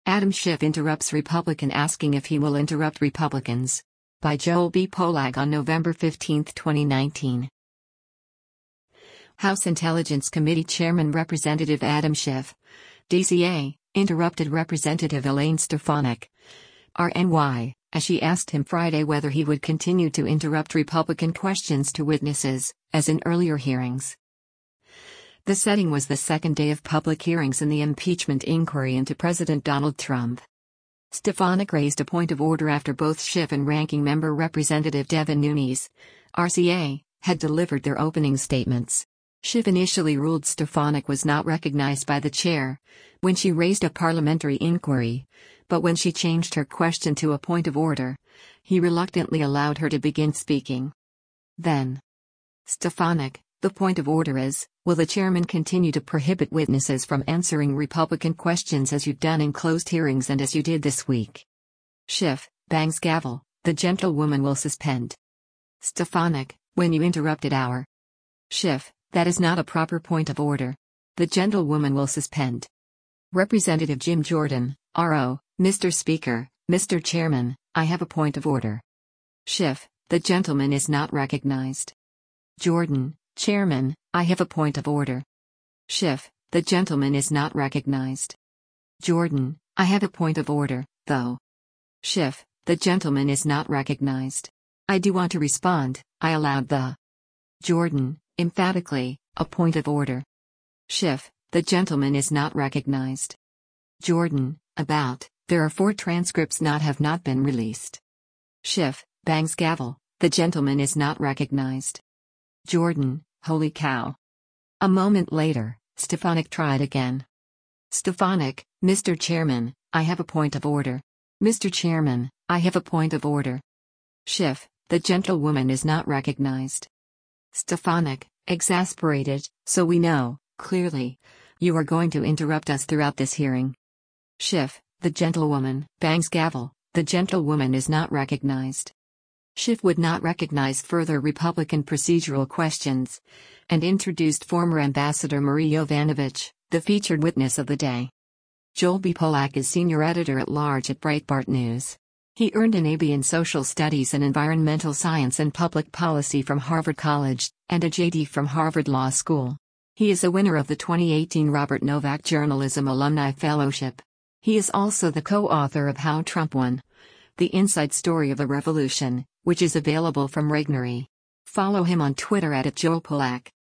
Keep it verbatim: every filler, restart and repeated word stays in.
Adam Schiff interrupts Republican asking if he will interrupt Republicans. By Joel B. Pollack on November fifteenth, twenty nineteen. House Intelligence Committee Chairman Representative Adam Schiff, D C A, interrupted Representative Elaine Stefanik, R N Y, as she asked him Friday whether he would continue to interrupt Republican questions to witnesses, as in earlier hearings. The setting was the second day of public hearings in the impeachment inquiry into President Donald Trump. Stefanik raised a point of order after both Schiff and Ranking Member Representative Devin Nunes, R C A, had delivered their opening statements. Schiff initially ruled Stefanik was not recognized by the chair when she raised a parliamentary inquiry, but when she changed her question to a point of order, he reluctantly allowed her to begin speaking. Then, Stefanik, the point of order is, will the chairman continue to prohibit witnesses from answering Republican questions as you've done in closed hearings and as you did this week? Schiff, bangs gavel, the gentlewoman will suspend. Stefanik, when you interrupted our. Schiff, that is not a proper point of order. The gentlewoman will suspend. Representative Jim Jordan, R O, Mister Speaker, Mister Chairman, I have a point of order. Schiff, the gentleman is not recognized. Jordan, Chairman, I have a point of order. Schiff, the gentleman is not recognized. Jordan, I have a point of order, though. Schiff, the gentleman is not recognized. I do want to respond, I allowed the. Jordan, emphatically, a point of order. Schiff, the gentleman is not recognized. Jordan, about, there are four transcripts not have not been released. Schiff, bangs gavel, the gentleman is not recognized. Jordan, holy cow. A moment later, Stefanik tried again. Stefanik, Mister Chairman, I have a point of order. Mister Chairman, I have a point of order. Schiff, the gentlewoman is not recognized. Stefanik, exasperated, so we know, clearly, you are going to interrupt us throughout this hearing. Schiff, the gentlewoman, bangs gavel, the gentlewoman is not recognized. Schiff would not recognize further Republican procedural questions, and introduced former Ambassador Marie Yovanovitch, the featured witness of the day. Joel B. Pollack is senior editor-at-large at Breitbart News. He earned an A B in Social Studies and Environmental Science and Public Policy from Harvard College, and a J D from Harvard Law School. He is a winner of the twenty eighteen Robert Novak Journalism Alumni Fellowship. He is also the co-author of How Trump Won: The Inside Story of the Revolution, which is available from Regnery. Follow him on Twitter at Joel Pollack.